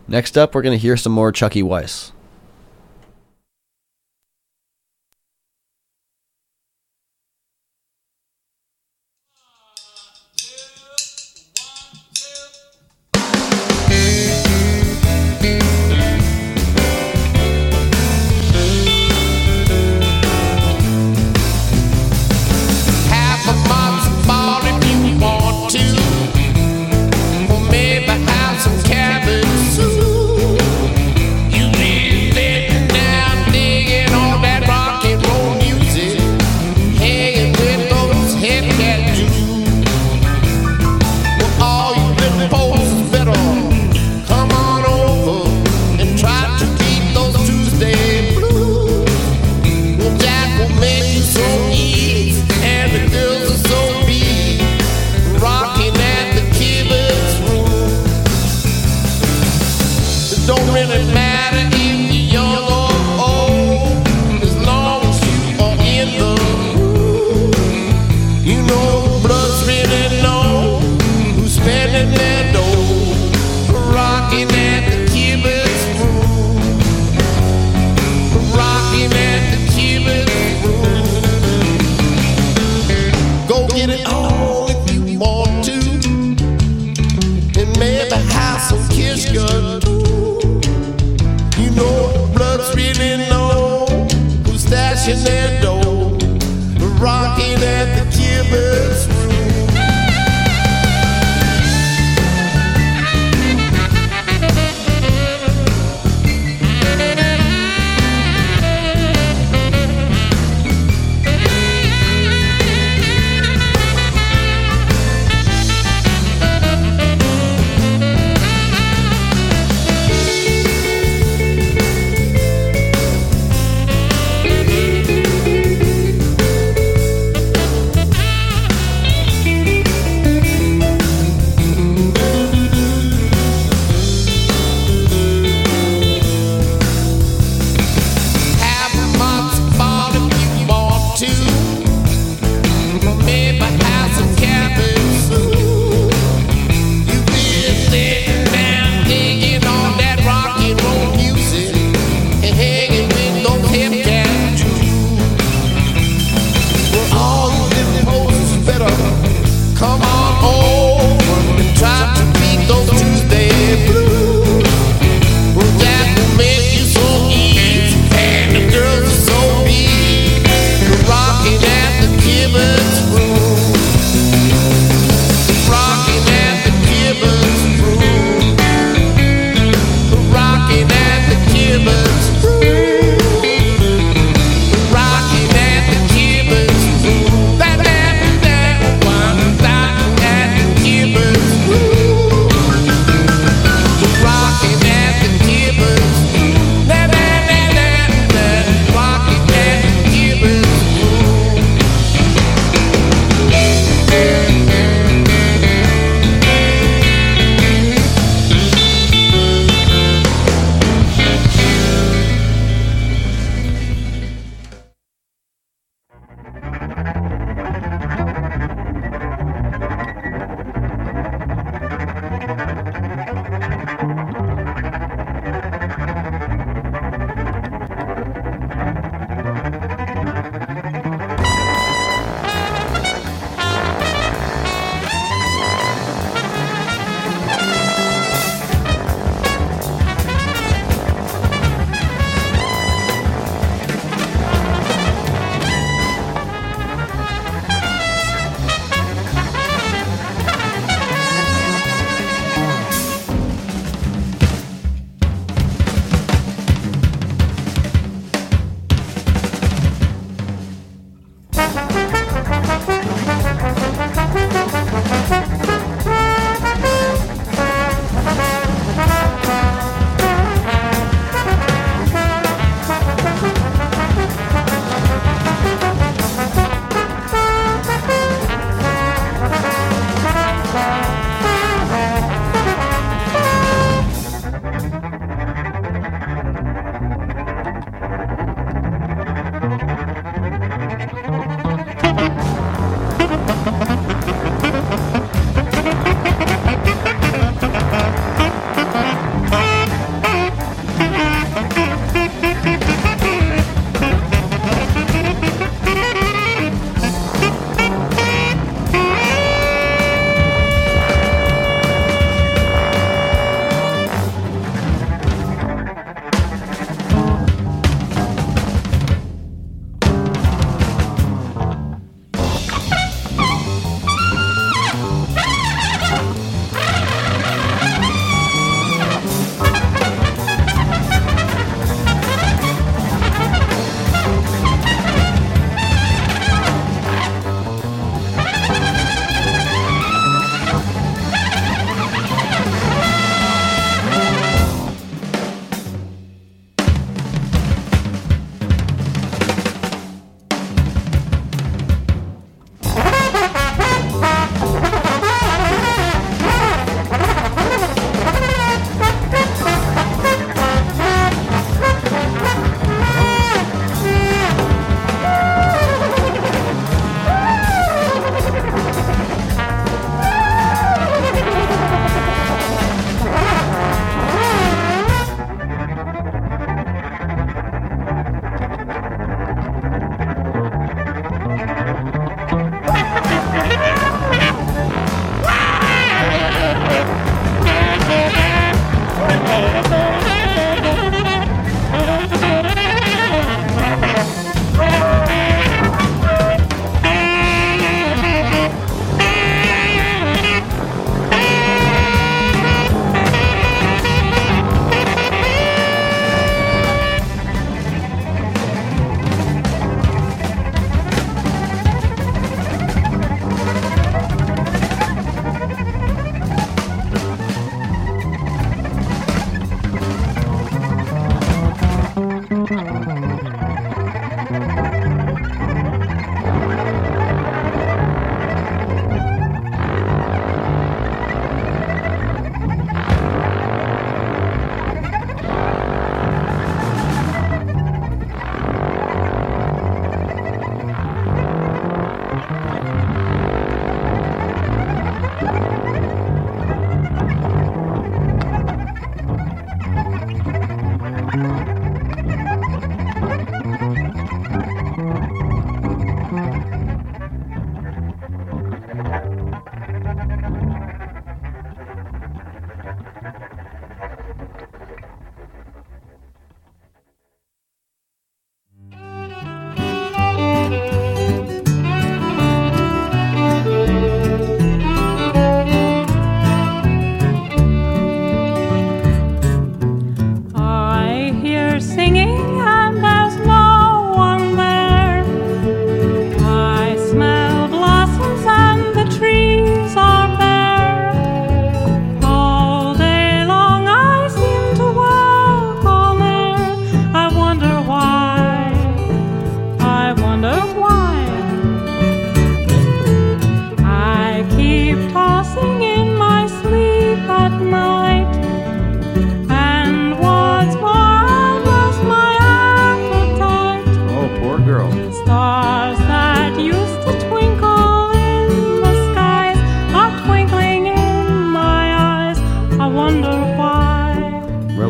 Next up, we're going to hear some more Chucky Weiss.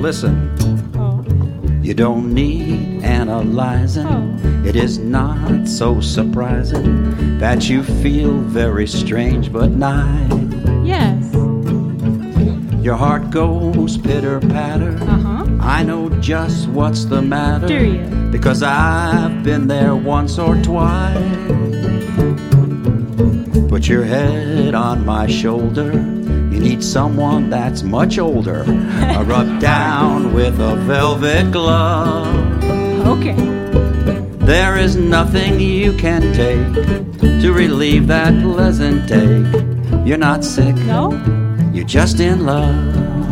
listen. You don't need analyzing. It is not so surprising that you feel very strange but nice. Yes. Your heart goes pitter-patter. I know just what's the matter. Do you? Because I've been there once or twice. Put your head on my shoulder. You need someone that's much older. Rub down with a velvet glove. Okay. There is nothing you can take to relieve that pleasant ache. You're not sick. No? You're just in love.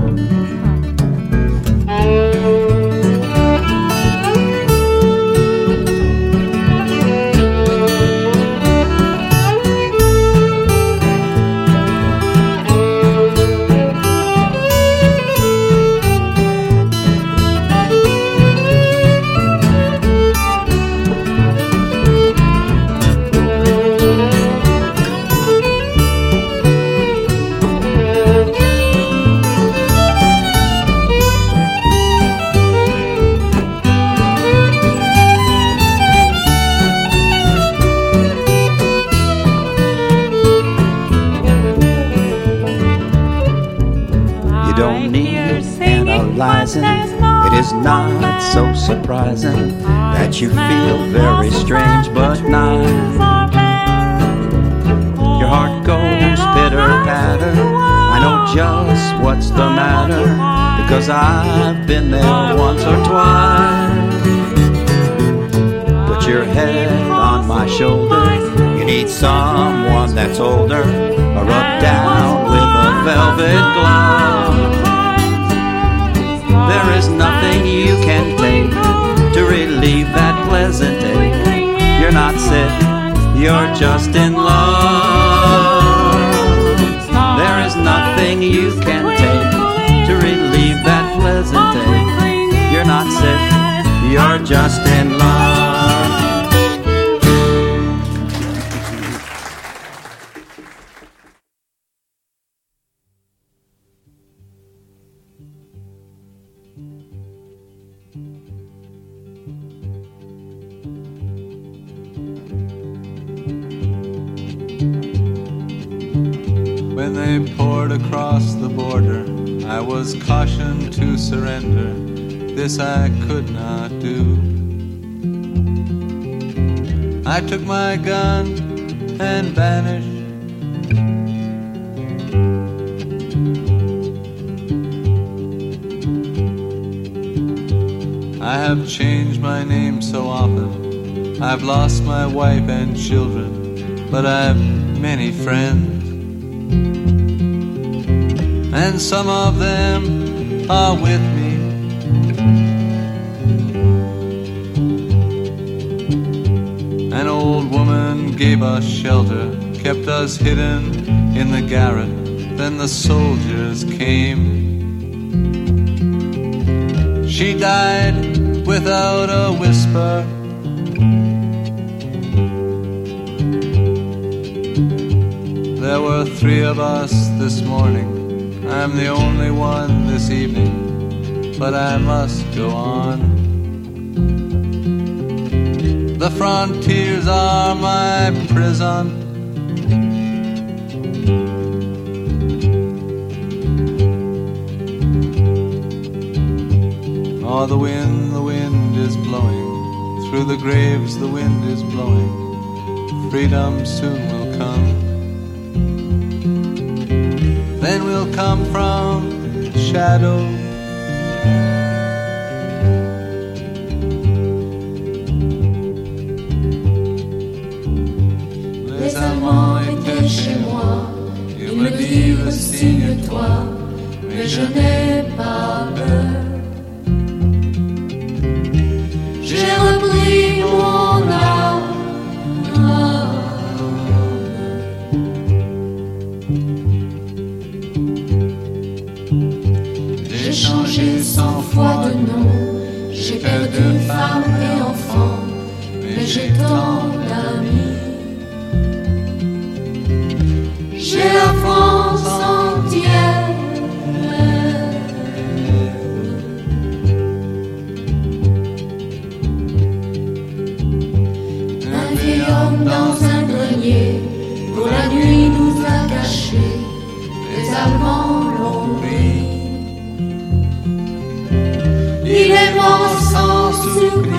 It is not so surprising that you feel very strange but nice. Your heart goes pitter-patter. I know just what's the matter because I've been there once or twice. Put your head on my shoulder. You need someone that's older. Rub down with a velvet glove. There is nothing you can take to relieve that pleasant ache. You're not sick, you're just in love. There is nothing you can take to relieve that pleasant ache. You're not sick, you're just in love. When they poured across the border, I was cautioned to surrender. This I could not do. I took my gun and vanished. I have changed my name so often. I've lost my wife and children, but I've many friends. And some of them are with me. An old woman gave us shelter, kept us hidden in the garret. Then the soldiers came. She died without a whisper. There were 3 of us this morning. I'm the only one this evening, but I must go on. The frontiers are my prison. Oh, the wind is blowing. Through the graves the wind is blowing. Freedom soon will come. Then we'll come from shadow. Les Allemands étaient chez moi. Ils me dirent signe-toi, mais je n'ai pas peur. J'ai repris mon âme. J'ai changé 100 fois de nom, j'ai perdu femme et enfant, mais j'ai tant d'amis. J'ai la France entière.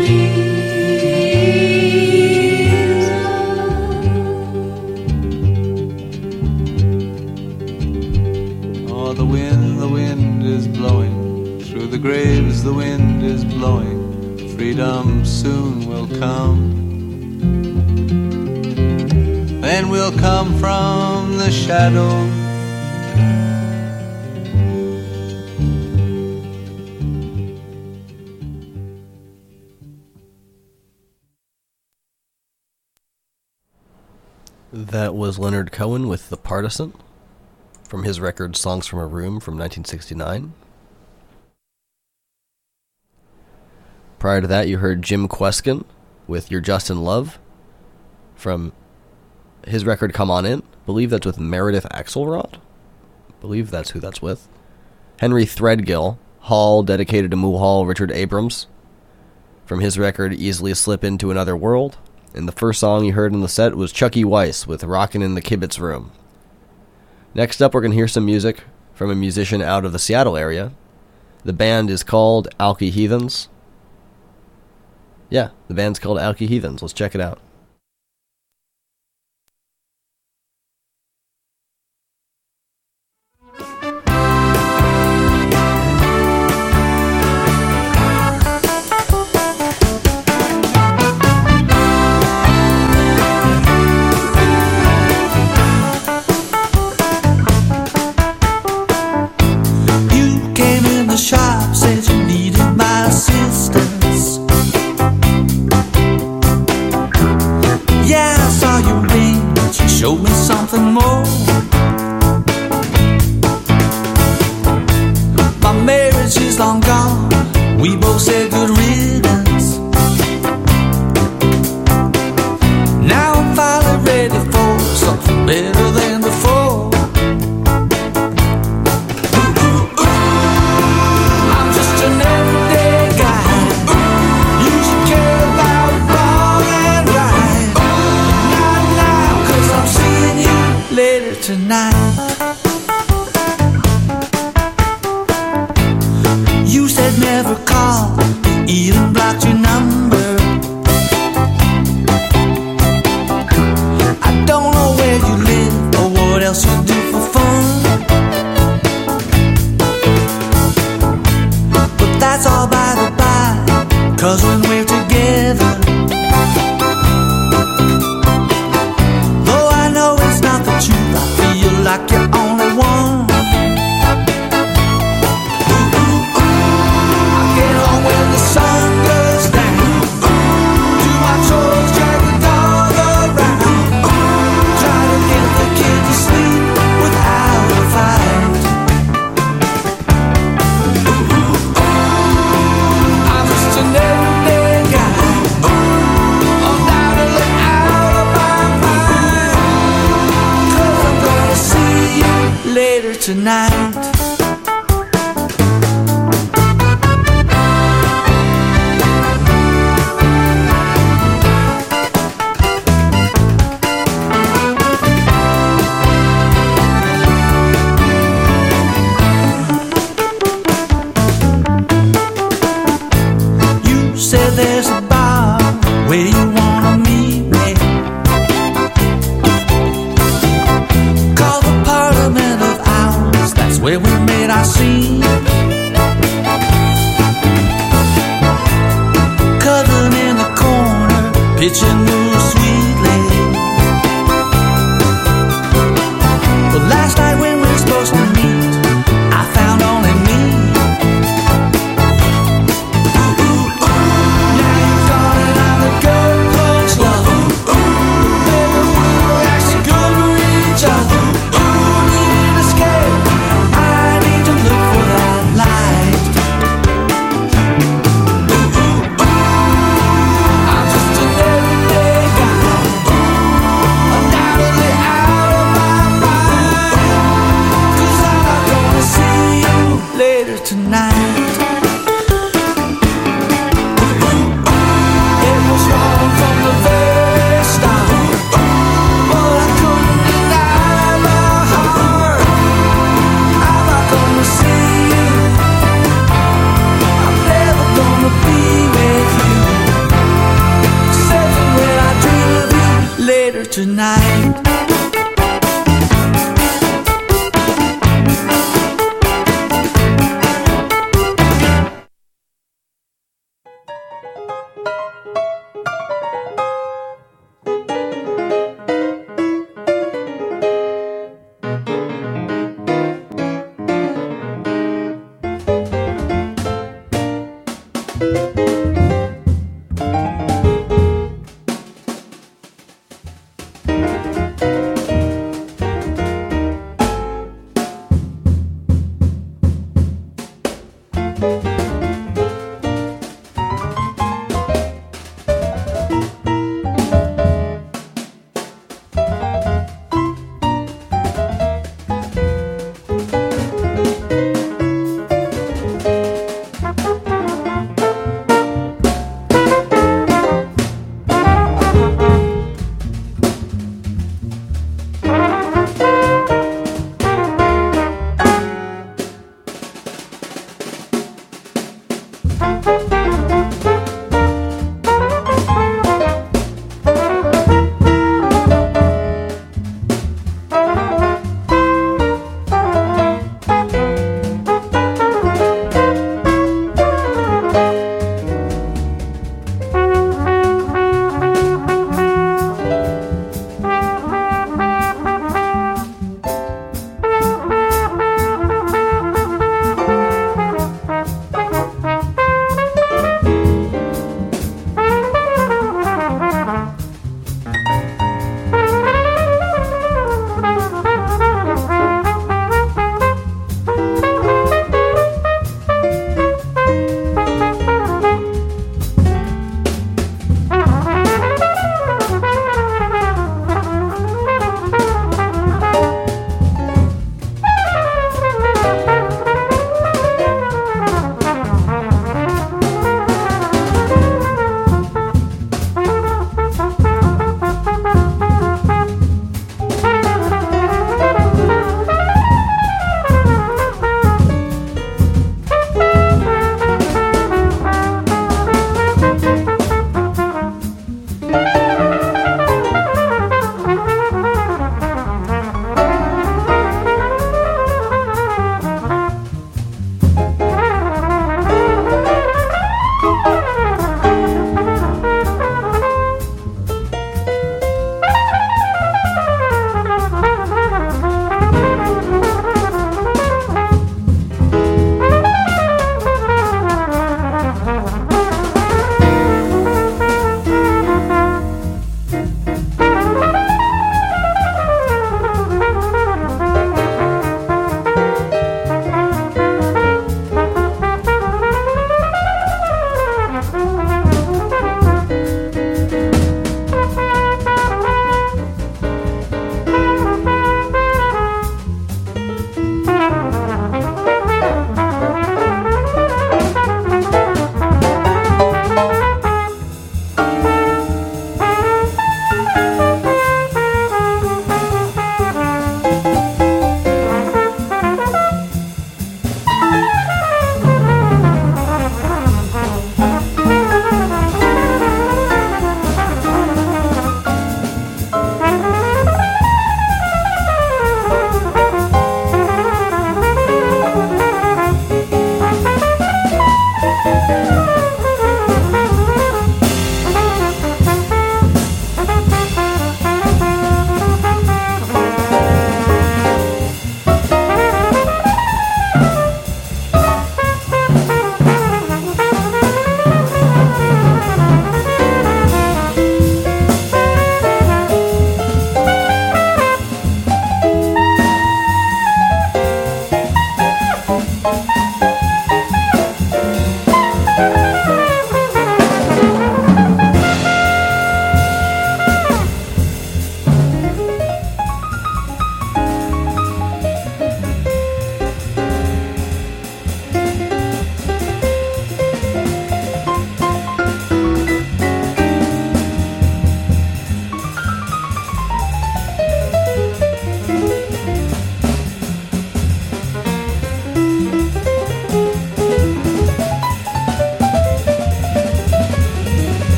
Oh, the wind is blowing. Through the graves the wind is blowing. Freedom soon will come. Then we'll come from the shadow. That was Leonard Cohen with The Partisan from his record Songs from a Room from 1969. Prior to that, you heard Jim Kweskin with You're Just in Love from his record Come On In. I believe that's with Meredith Axelrod. I believe that's who that's with. Henry Threadgill, Hall, dedicated to Mulhall Richard Abrams, from his record Easily Slip Into Another World. And the first song you heard in the set was Chucky Weiss with Rockin' in the Kibitz Room. Next up, we're going to hear some music from a musician out of the Seattle area. The band is called Alky Heathens. Yeah, the band's called Alky Heathens. Let's check it out. Shop said you needed my assistance. Yeah, I saw you ring, but you showed me something more. My marriage is long gone, we both said good riddance. Now I'm finally ready for something better than before. An everyday guy. You should care about wrong and right. Not now, 'cause I'm seeing you later tonight. You said never call, you even blocked your number. I don't know where you live or what else you do for fun. That's all by the by, 'cause when we're together, though I know it's not the truth, I feel like you're only one. Ooh, ooh, ooh. I get home when the sun goes down, do my chores, drag the dog around, try to get the kid to sleep without a fight. An everyday guy, undoubtedly out of my mind, 'cause I'm gonna see you later tonight. Said there's a bar where you wanna meet me, called the Parliament of Owls. That's where we made our scene. Cuddling in the corner, pitching moves sweetly. But last night when we were supposed to meet, I found only me. Be with you. tonight.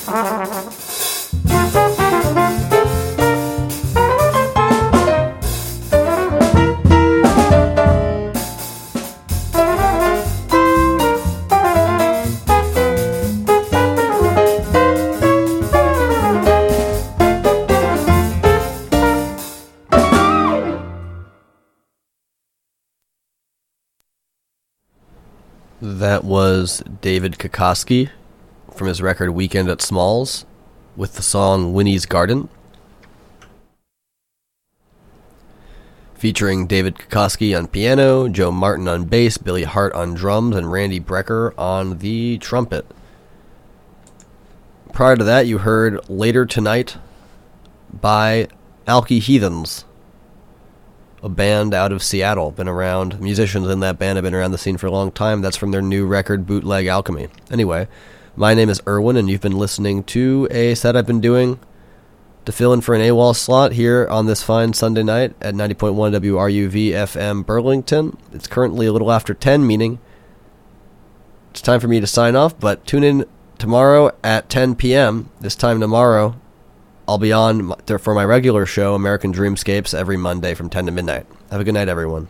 That was David Kokoski from his record Weekend at Smalls with the song Winnie's Garden, featuring David Kokoski on piano, Joe Martin on bass, Billy Hart on drums, and Randy Brecker on the trumpet. Prior to that, you heard Later Tonight by Alky Heathens, a band out of Seattle. Been around, musicians in that band have been around the scene for a long time. That's from their new record, Bootleg Alchemy. Anyway, my name is Erwin, and you've been listening to a set I've been doing to fill in for an AWOL slot here on this fine Sunday night at 90.1 WRUV FM Burlington. It's currently a little after 10, meaning it's time for me to sign off, but tune in tomorrow at 10 p.m. This time tomorrow, I'll be on for my regular show, American Dreamscapes, every Monday from 10 to midnight. Have a good night, everyone.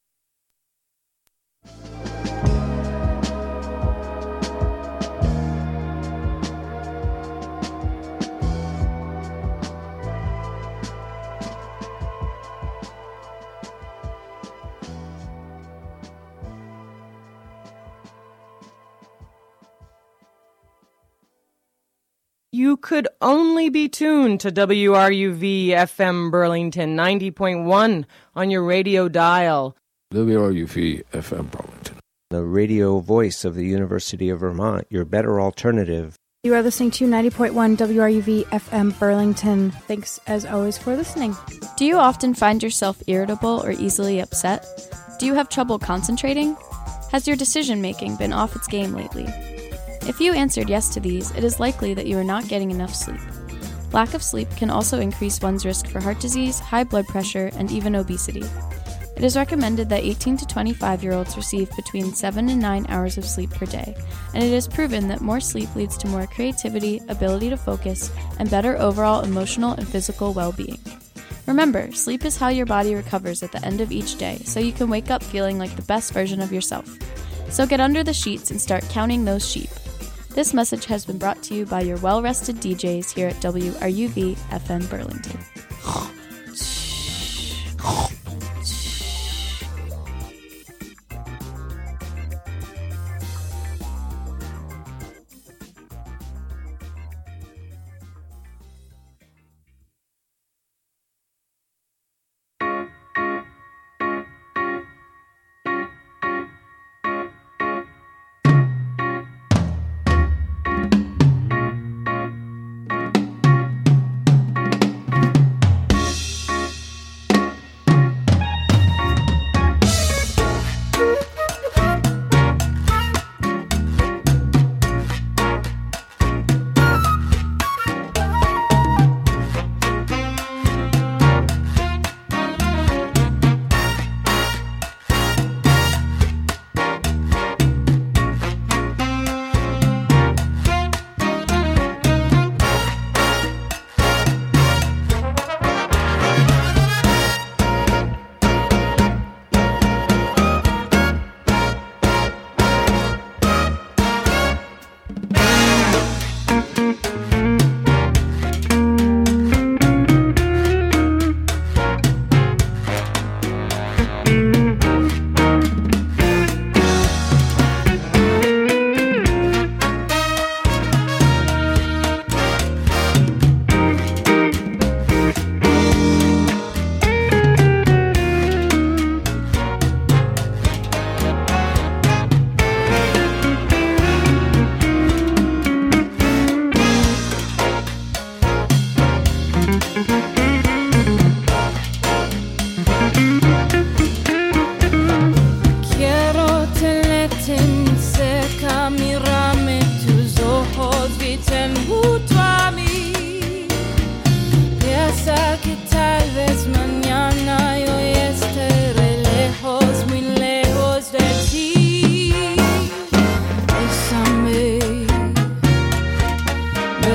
You could only be tuned to WRUV FM Burlington 90.1 on your radio dial. WRUV FM Burlington. The radio voice of the University of Vermont, your better alternative. You are listening to 90.1 WRUV FM Burlington. Thanks as always for listening. Do you often find yourself irritable or easily upset? Do you have trouble concentrating? Has your decision-making been off its game lately? If you answered yes to these, it is likely that you are not getting enough sleep. Lack of sleep can also increase one's risk for heart disease, high blood pressure, and even obesity. It is recommended that 18 to 25-year-olds receive between 7 and 9 hours of sleep per day, and it is proven that more sleep leads to more creativity, ability to focus, and better overall emotional and physical well-being. Remember, sleep is how your body recovers at the end of each day, so you can wake up feeling like the best version of yourself. So get under the sheets and start counting those sheep. This message has been brought to you by your well-rested DJs here at WRUV FM Burlington.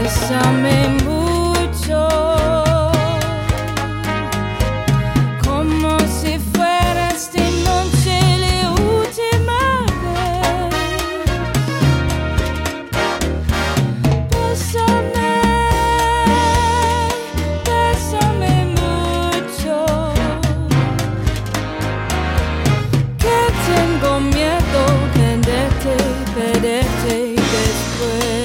Bésame mucho, como si fuera esta noche la última vez. Bésame, bésame mucho, que tengo miedo perderte, perderte después.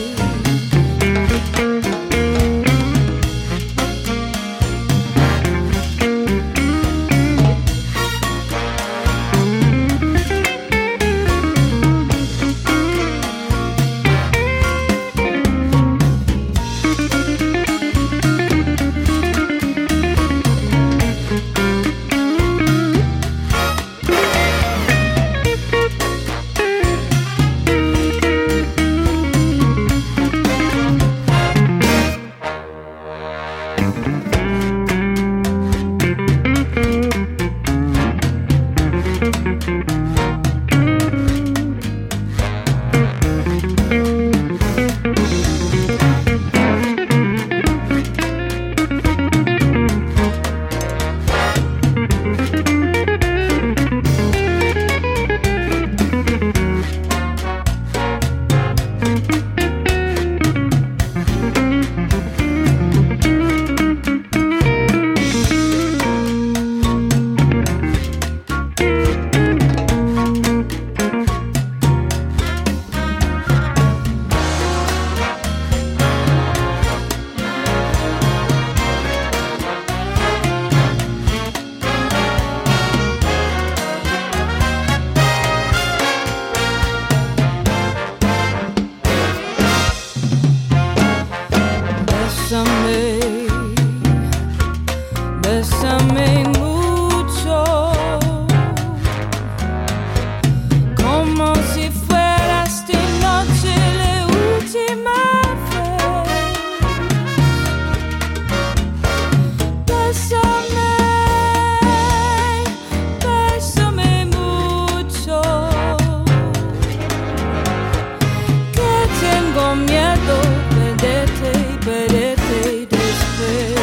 Bésame mucho, como si fuera esta noche la última vez. Bésame, bésame mucho, que tengo miedo perderte, perderte después.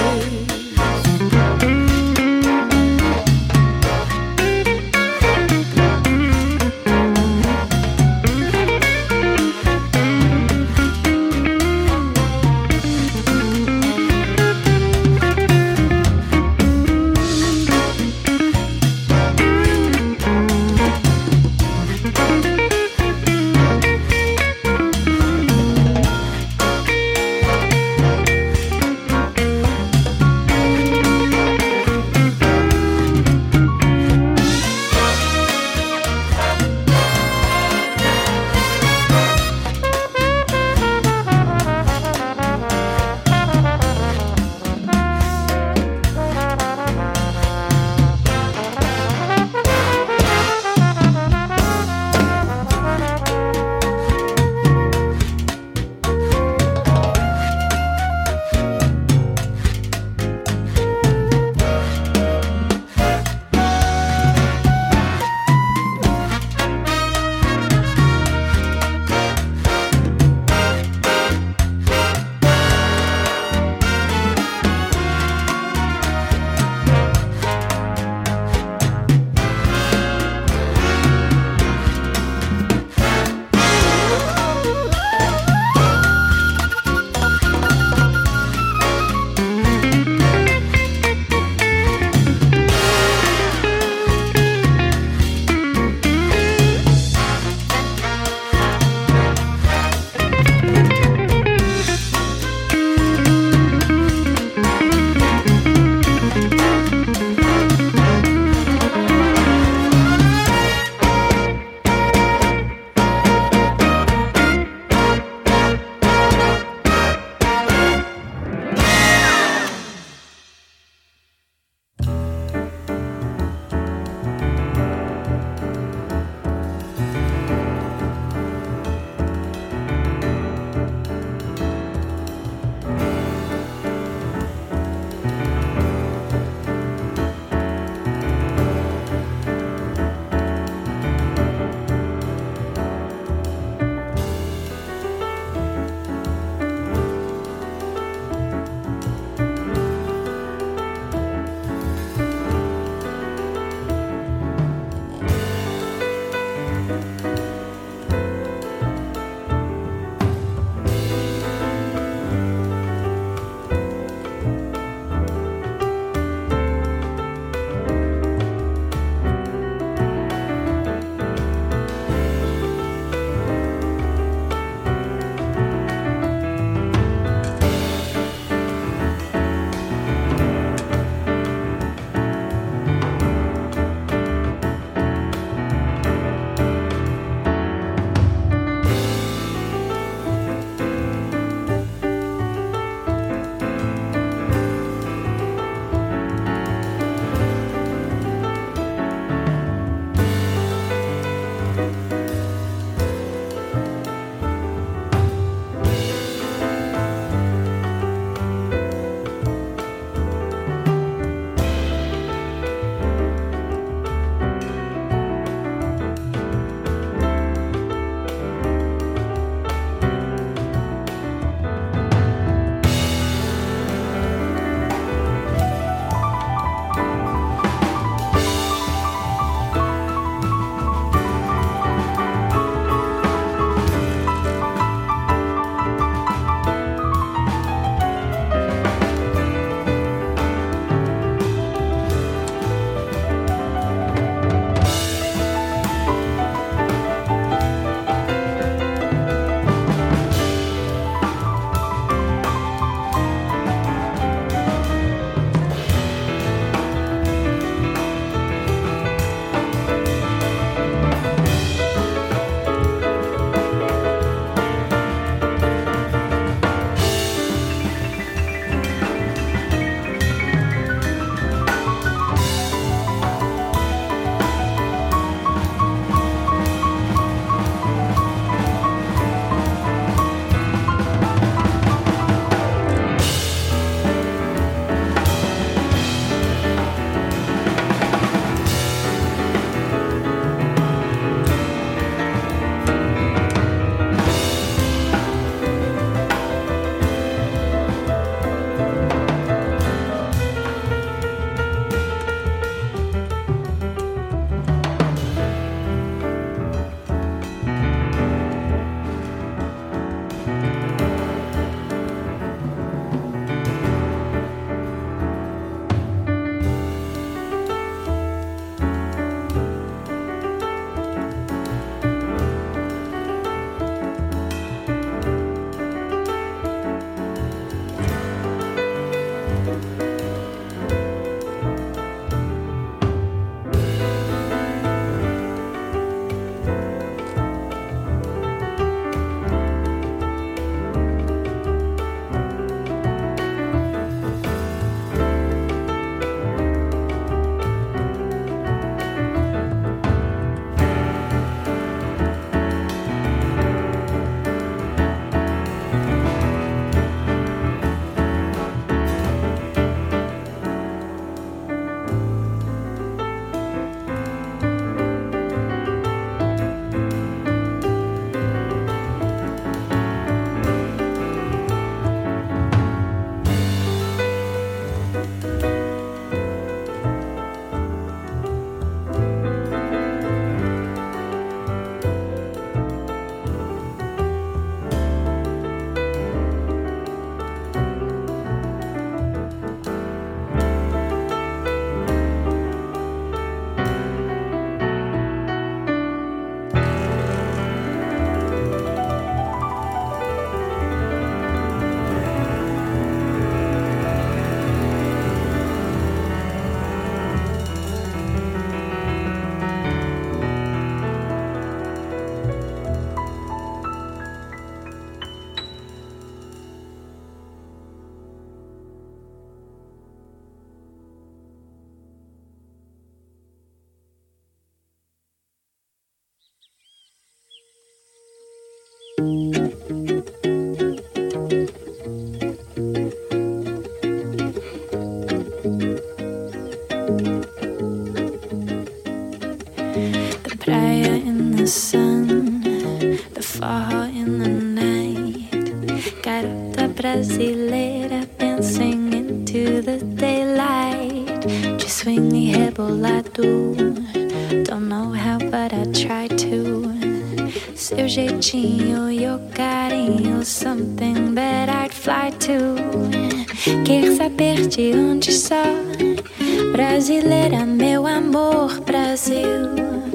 brasileira dancing into the daylight. De swing e rebolado. Don't know how, but I try to. Seu jeitinho, your carinho, something that I'd fly to. Quer saber de onde sou? Brasileira, meu amor, Brasil.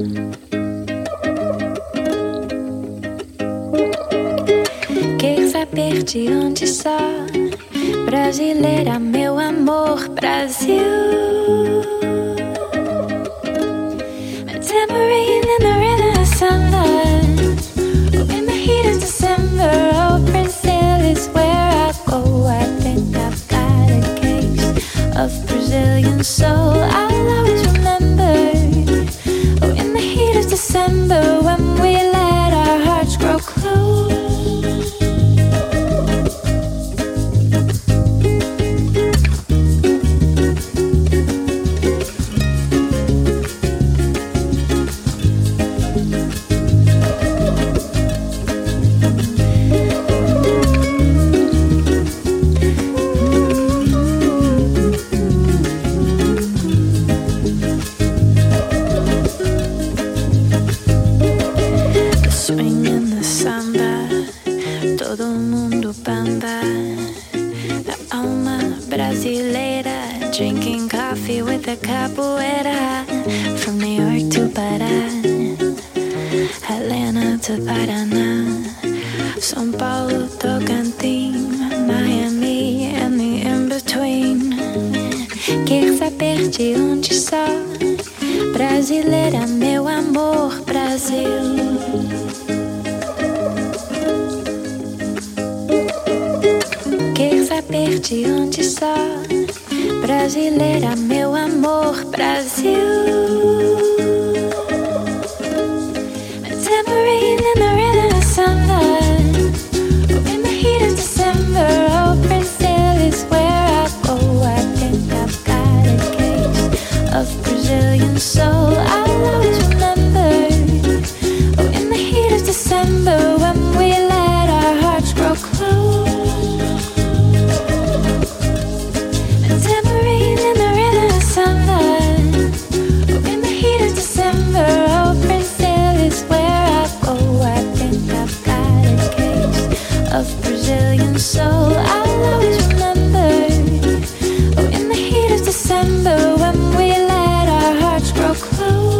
Quer saber de onde sou? Brasileira, meu amor, Brasil. My tambourine in the rhythm of sunlight. Oh, in the heat of December, oh, Brazil is where I go. I think I've got a case of Brazilian soul. I'll always remember. Oh, in the heat of December, when we let our hearts grow close. Drinking coffee with a capoeira. From New York to Pará, Atlanta to Paraná, São Paulo, Tocantins, Miami and the in-between. Quer saber de onde sou? Brasileira, meu amor, Brasil. Quer saber de onde sou? Brasileira, meu amor, Brasil. A tambourine in the rhythm of sunlight. Oh, in the heat of December, oh, Brazil is where I go. I think I've got a case of Brazilian soul. I'll always remember. Oh, in the heat of December, when we let our hearts grow close. Sunlight. Oh, in the heat of December, oh, Brazil is where I go. I think I've got a case of Brazilian soul. I'll always remember. Oh, in the heat of December, when we let our hearts grow close.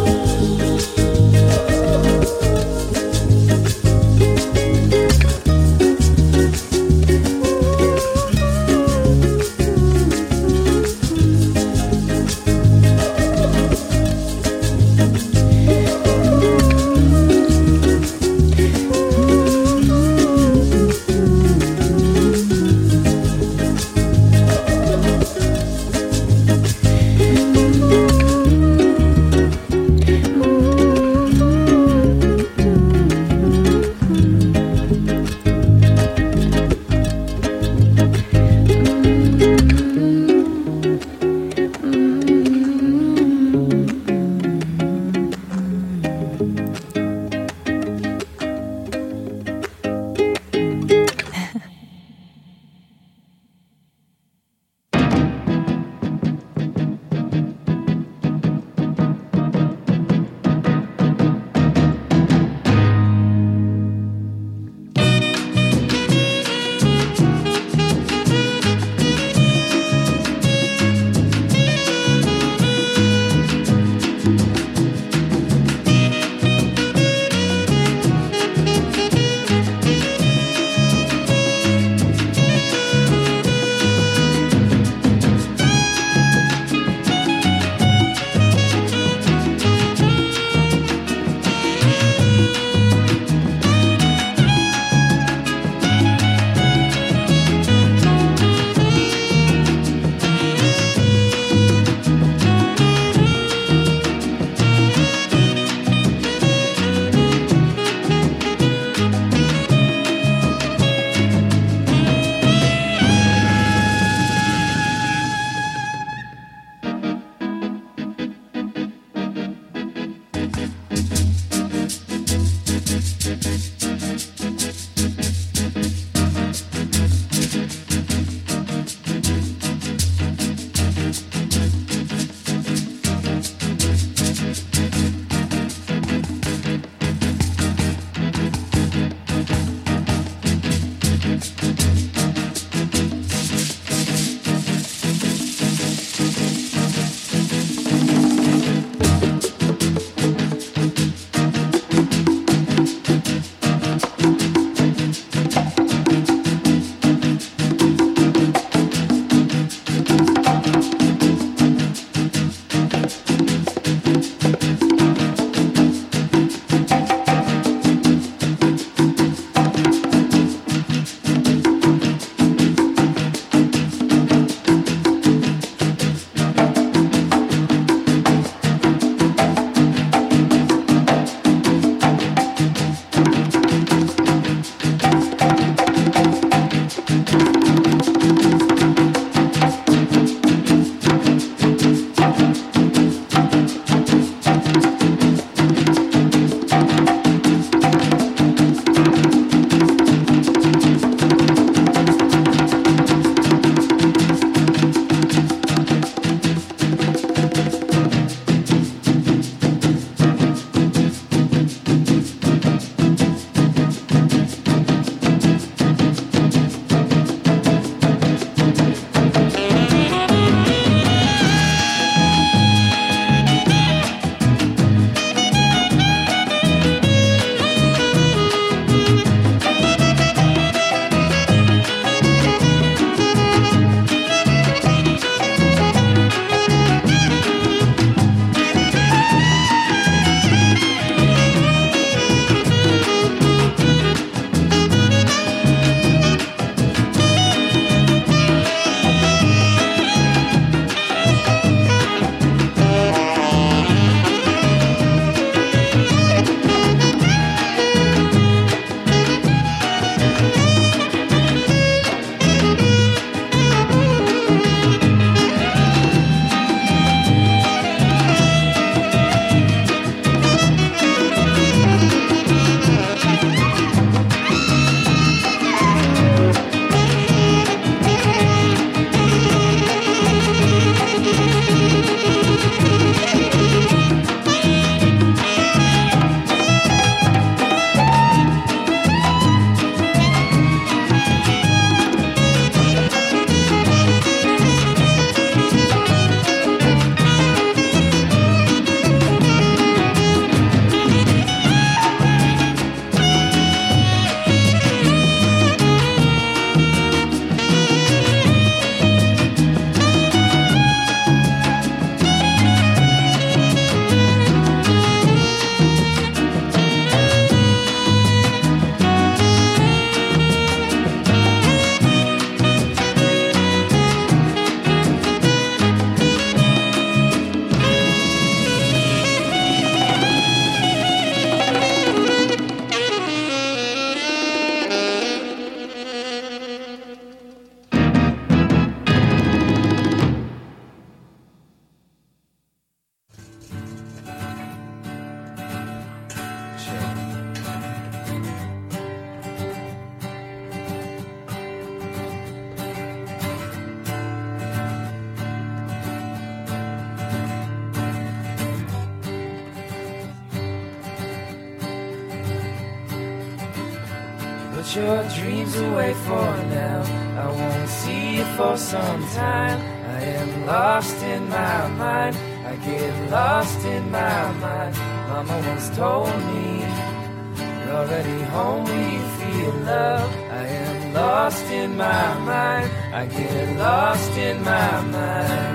put your dreams away for now. I won't see you for some time. I am lost in my mind. I get lost in my mind. Mama once told me, you're already home when you feel love. I am lost in my mind. I get lost in my mind.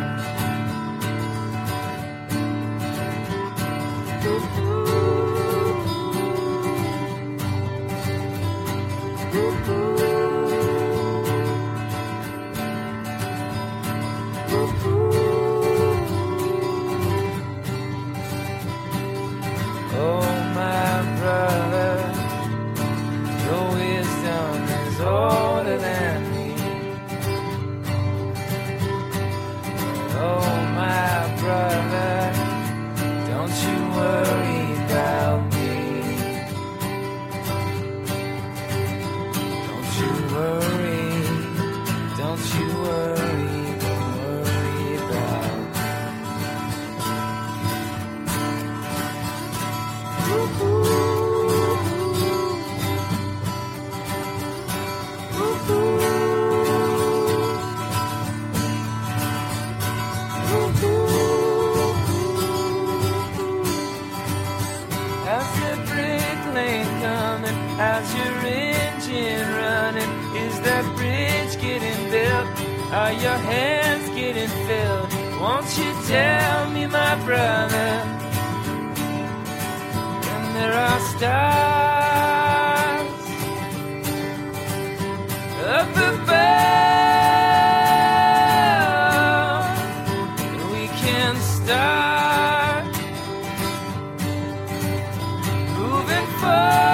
Are your hands getting filled? Won't you tell me, my brother? And there are stars up above, and we can start moving forward.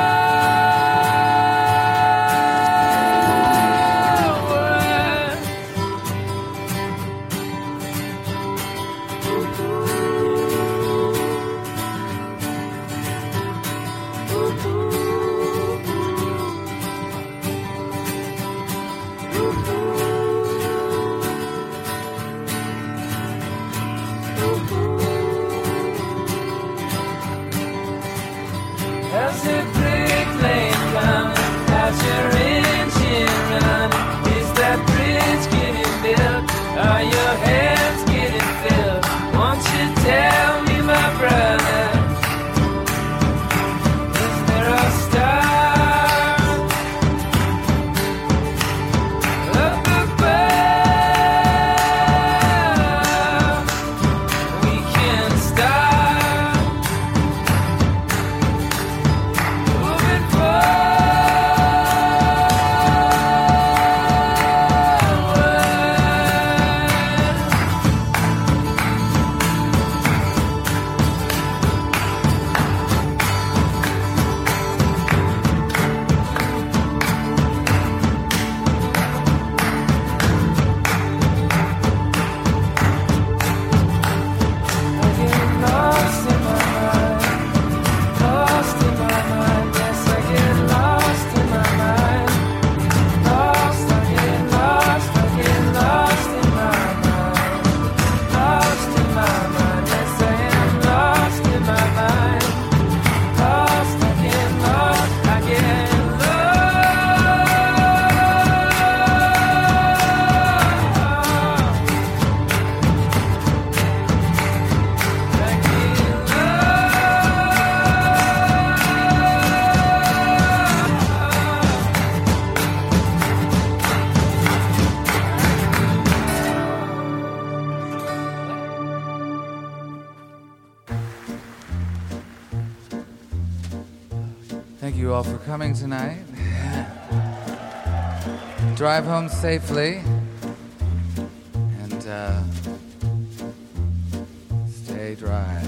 Thank you all for coming tonight. Drive home safely and stay dry.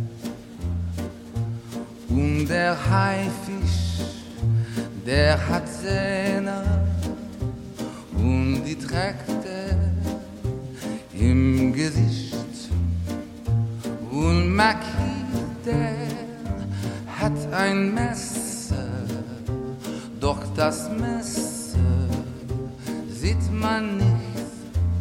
Und der Haifisch, der hat Zähne und die trägt er im Gesicht. Und Maki, der hat ein Messer, doch das Messer sieht man nicht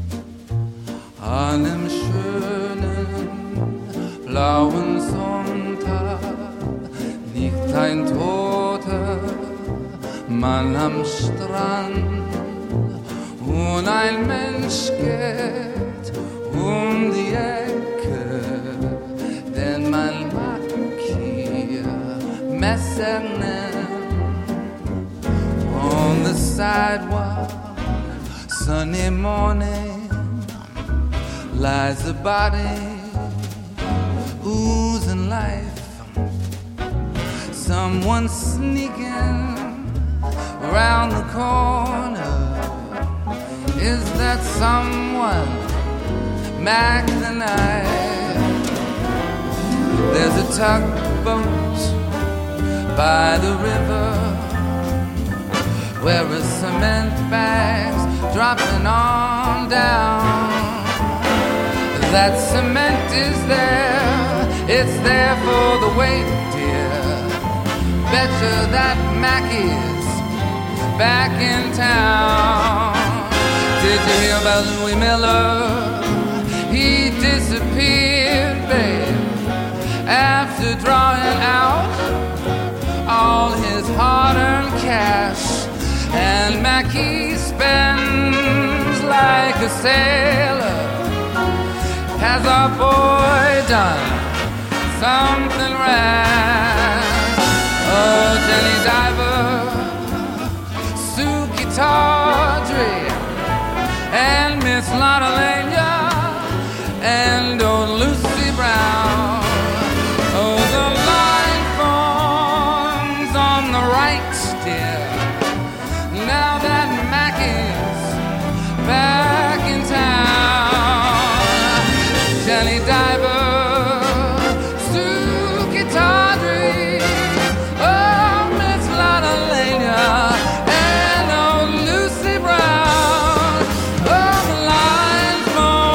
an einem schönen blauen Sonntag, nicht ein toter man am Strand und ein Mensch geht die Ecke, denn man mag hier Messer on the sidewalk. Sunny morning lies a body oozing life. Someone sneaking around the corner. Is that someone? Mac the Knife? There's a tugboat by the river where a cement bag's dropping on down. That cement is there, it's there for the weight, dear. Betcha that Mac is back in town. Did you hear about Louis Miller? He disappeared, babe, after drawing out all his hard-earned cash. And Mackie spends like a sailor. Has our boy done something rash? Oh, Jenny Diver, Suki Tawdry, and Miss Lotta Lenya, and old Lucy Brown. Oh, the line forms on the right, dear. Now that Mac is back in town. Jenny Diver, Suki Tawdry, oh, Miss Lotta Lenya, and old Lucy Brown. Oh, the line forms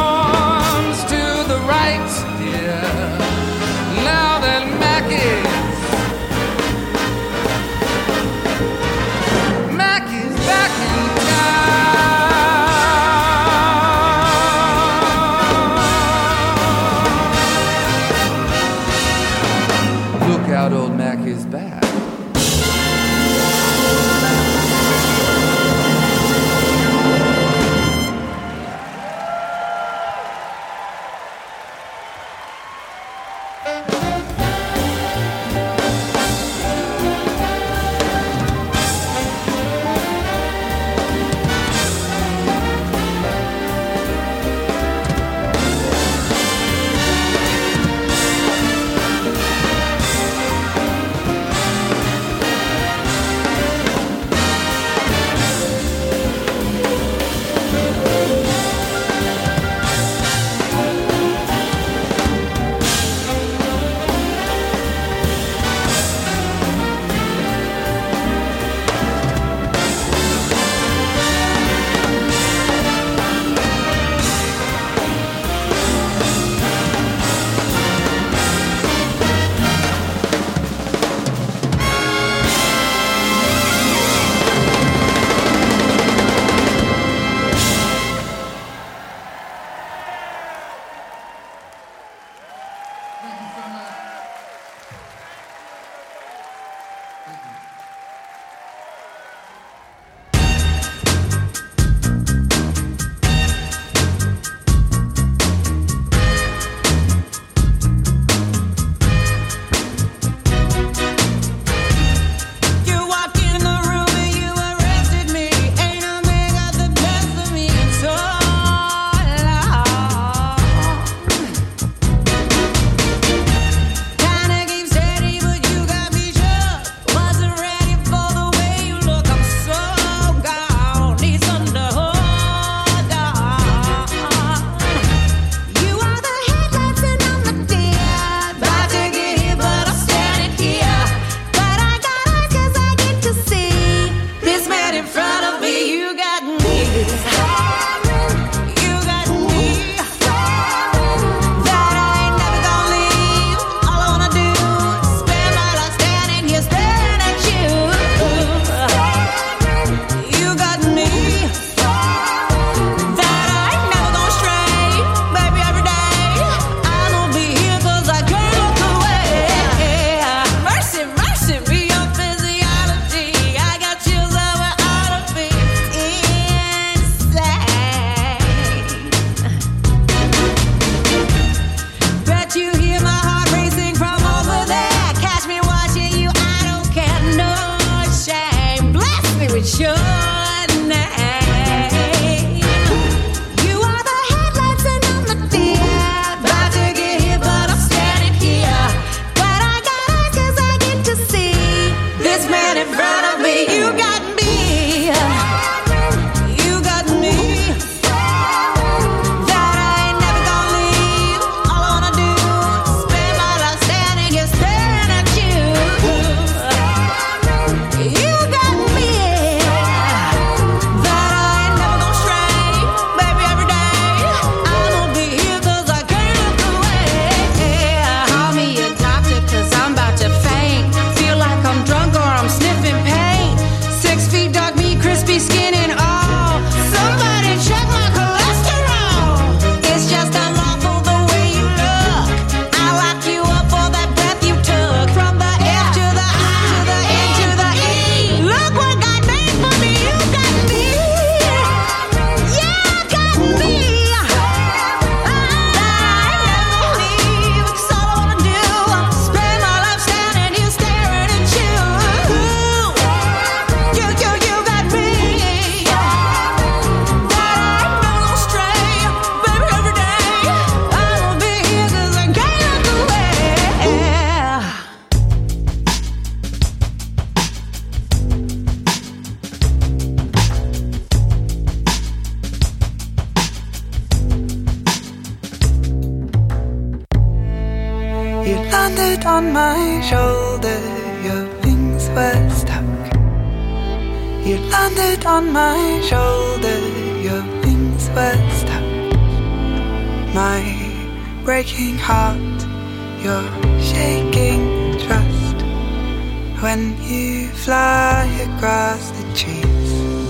landed on my shoulder, your wings were stuck. You landed on my shoulder, your wings were stuck. My breaking heart, your shaking trust. When you fly across the trees,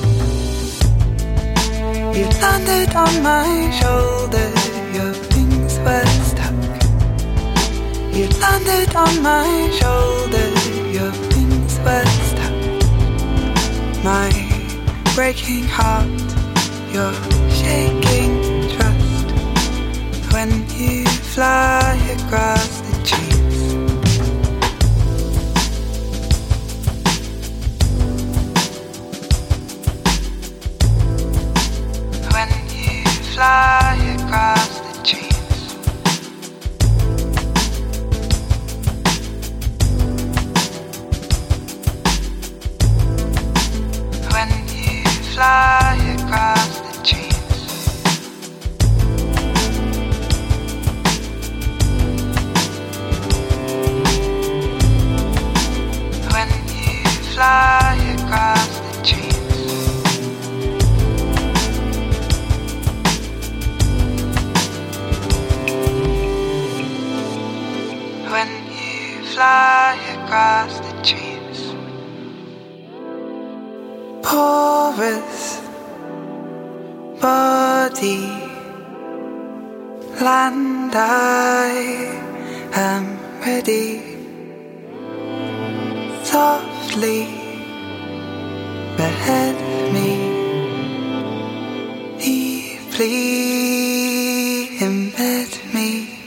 you landed on my shoulder, your wings were stuck. You landed on my shoulder, your wings were stuck. My breaking heart, your shaking trust. When you fly across the trees, when you fly across the trees, when you fly across the trees, when you fly across the trees, when you fly across the trees. Porous body, land, I am ready. Softly behead me, deeply embed me.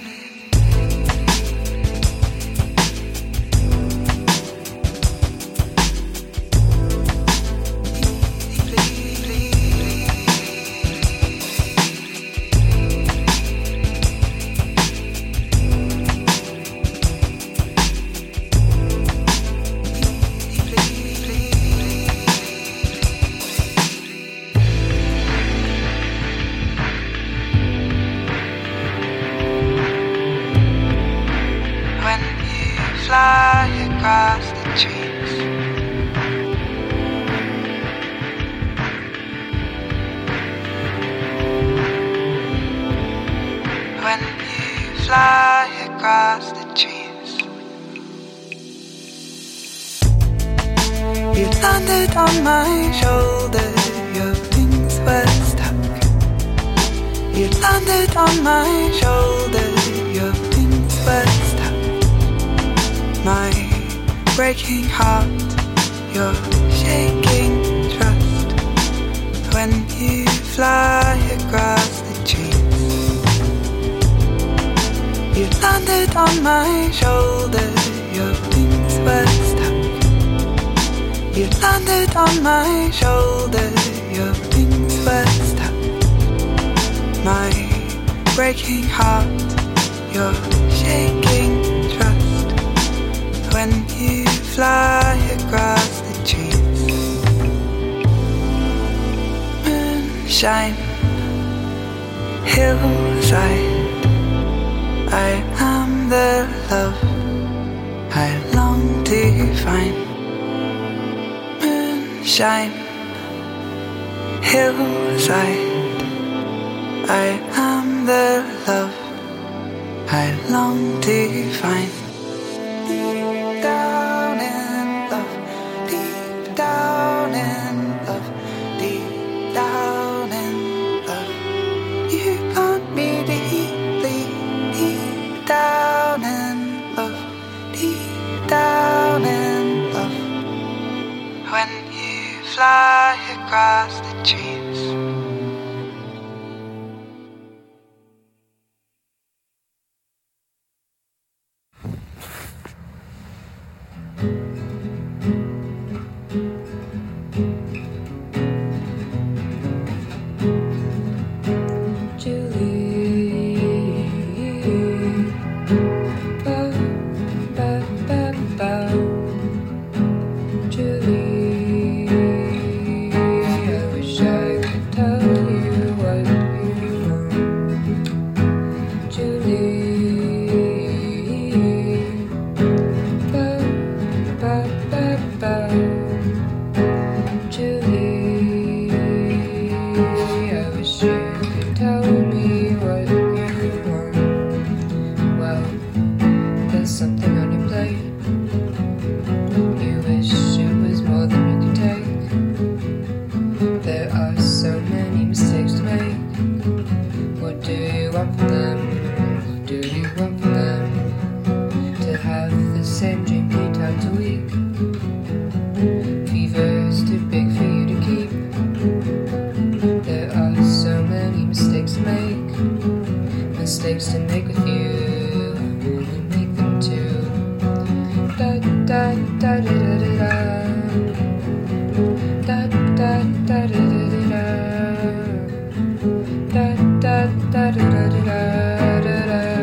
When you fly across the trees, when you fly across the trees, you landed on my shoulder, your wings were stuck. You landed on my shoulder, your wings were stuck. My breaking heart, your shaking trust. When you fly across the trees, you landed on my shoulder, your wings were stuck. You landed on my shoulder, your wings were stuck. My breaking heart, your shaking trust. When you fly across the trees, moonshine, hillside, I am the love I long to find. Moonshine, hillside, I am the love I long to find. Deep down in love, deep down in love, deep down in love. You got me deeply, deep down in love, deep down in love. When you fly across the trees, mistakes to make with you, and make them too. Da da da da da da da da da da da da da da da da da.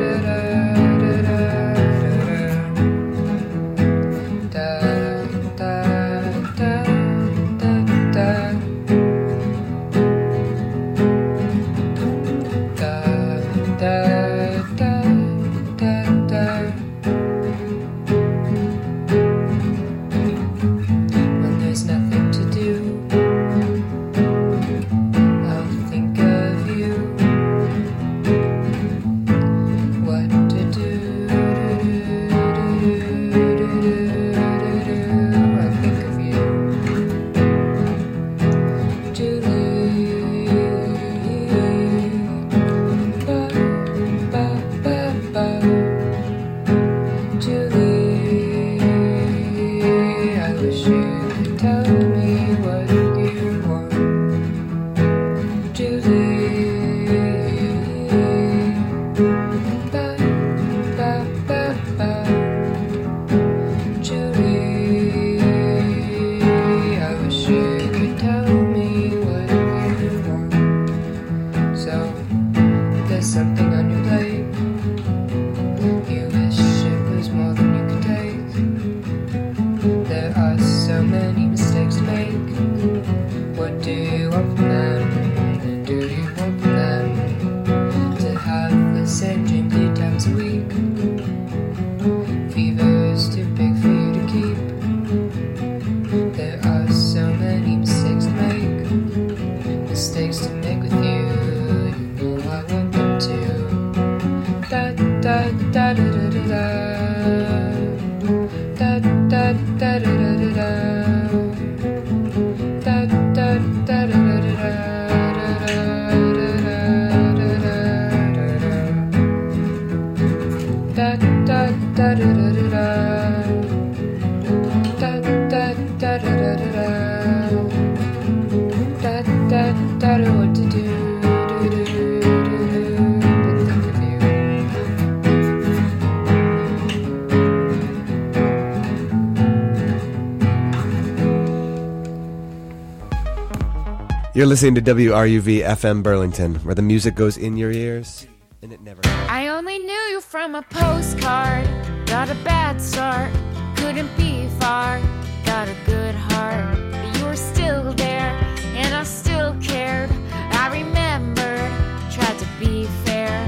You're listening to WRUV FM Burlington, where the music goes in your ears, and it never... I only knew you from a postcard. Got a bad start, couldn't be far. Got a good heart, but you were still there, and I still cared. I remembered, tried to be fair.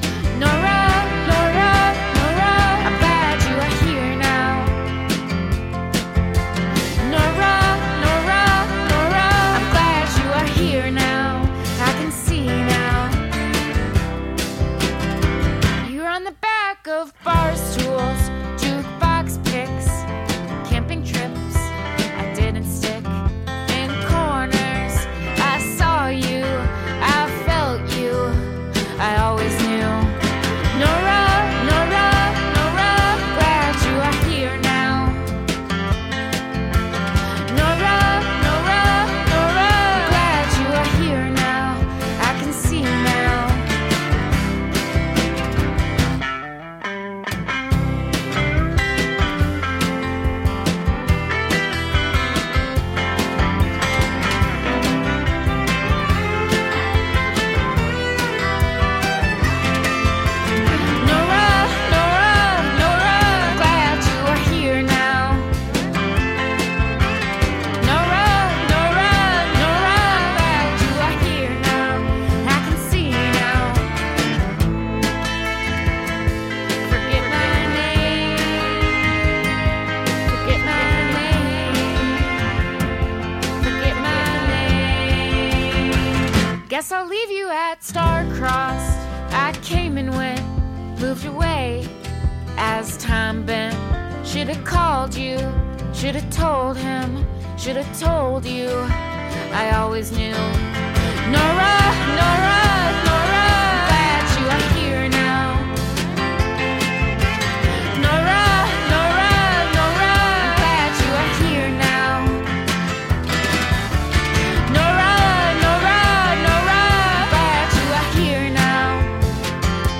Nora, Nora, Nora, I'm glad you are here now. Nora, Nora, Nora, I'm glad you are here now. I can see now. You're on the back of bar stools, jukebox picks, camping trips. I didn't stick in corners. I saw you, I felt you, I always knew. Nora, Nora, Nora, glad you are here now. Nora, Nora, Nora, glad you are here now. I can see now. Nora, Nora, Nora, glad you are here now. Nora, Nora, Nora, glad you are here now. I can see now. Forget my name. Forget my name. Forget my name. Guess I'll leave you at star-crossed. I came and went, moved away as time bent. Should've called you, should've told him, should've told you. I always knew. Nora, Nora, Nora, glad you are here now. Nora, Nora, Nora, glad you are here now. Nora, Nora, Nora, glad you are here now.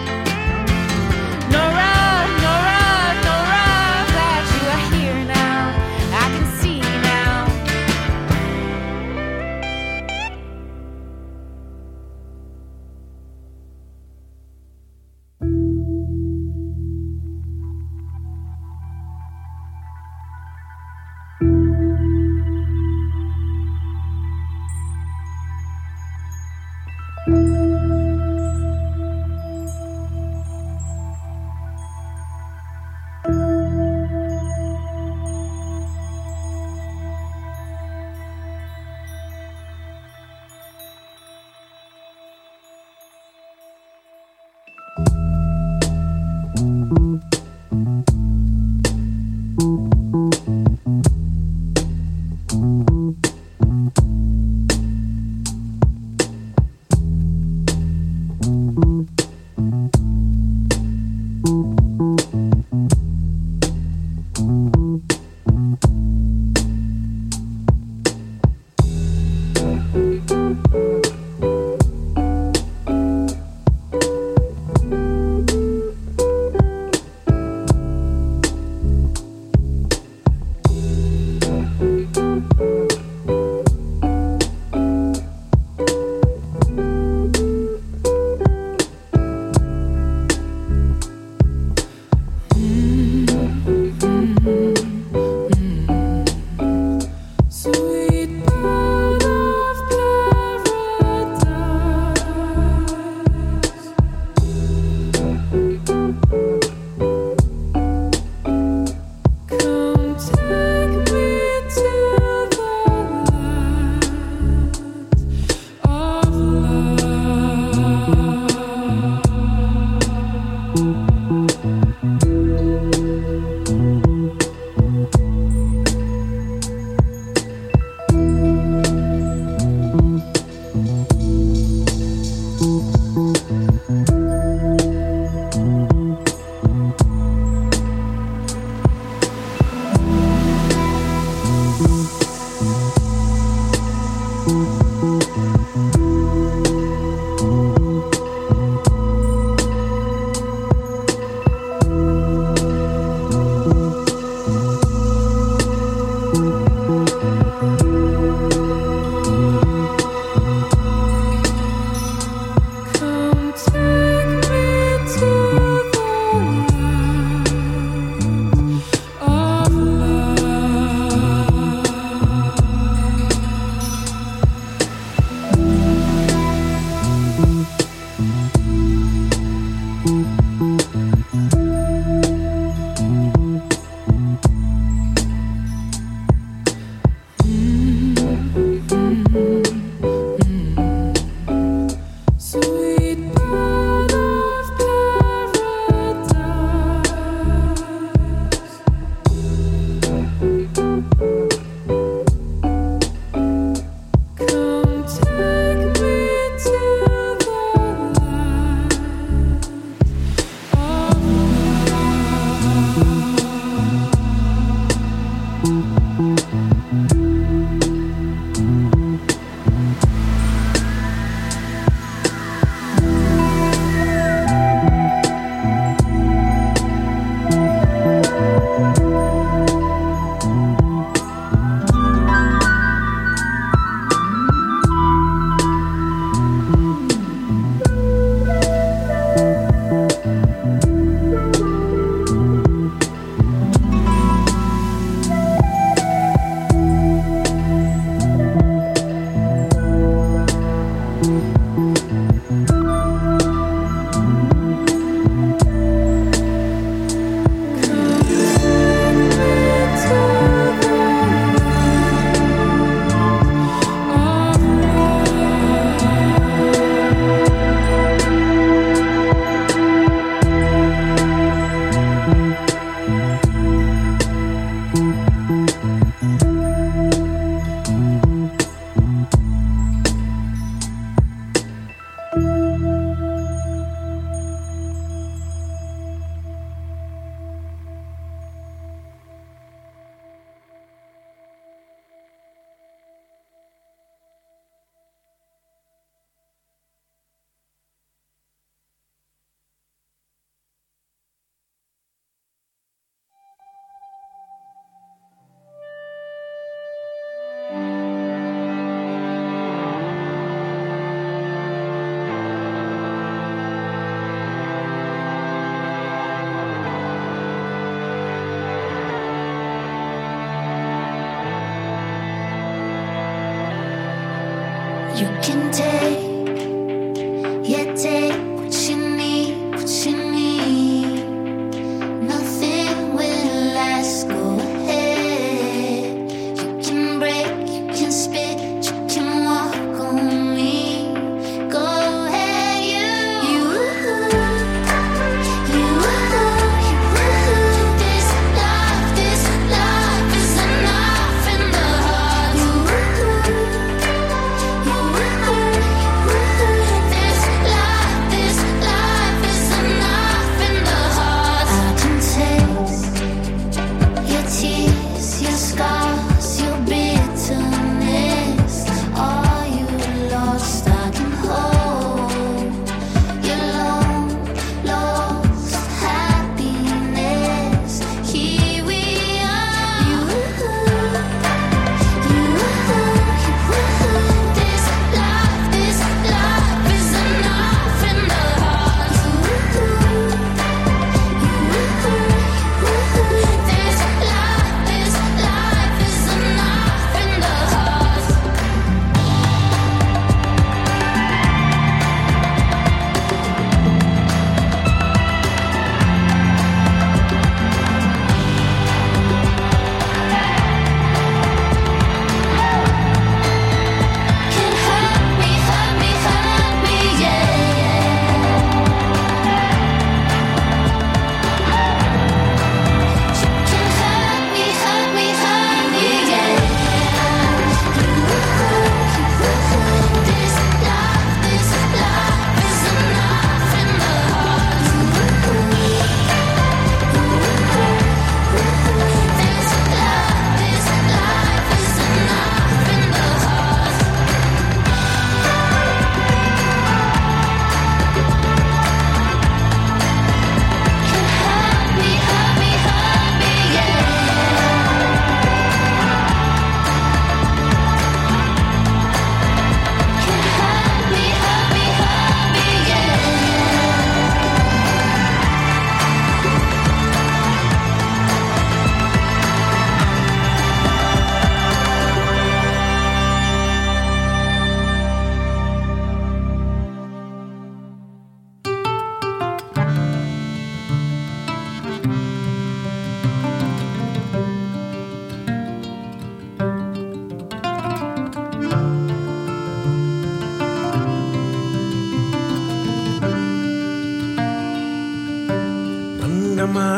You can take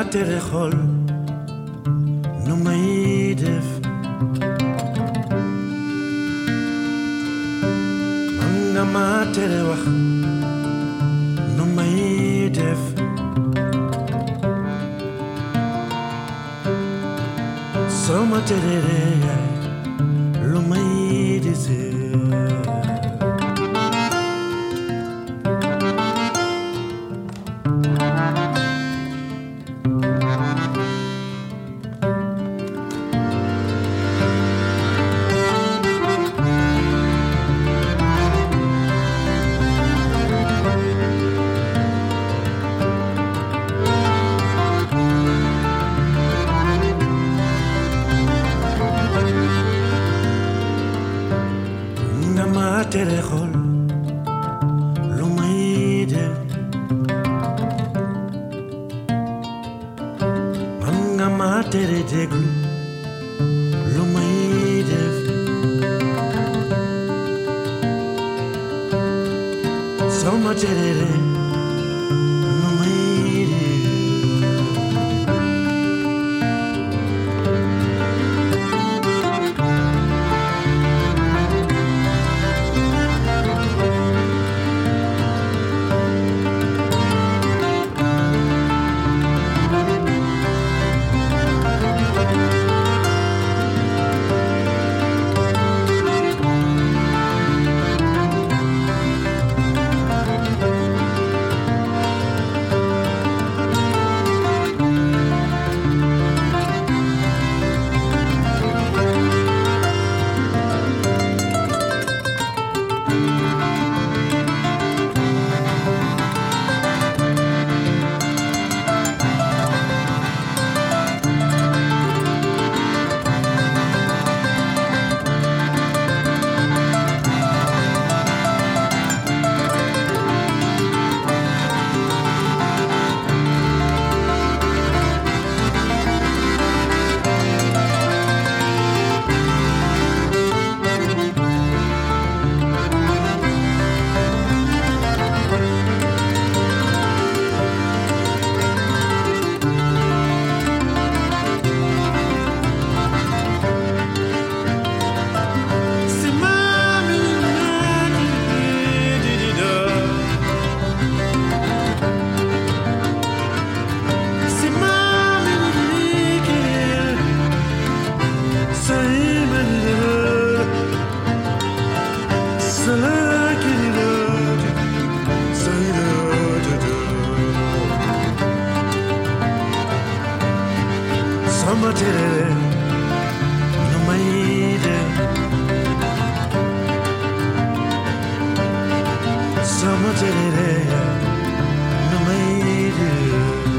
tere xol nu may def man nga ma tere wax nu may def soo ma tere yaay lu may dese tere xol lu may def man nga ma tere déglu lu may def soo ma tere lu may no may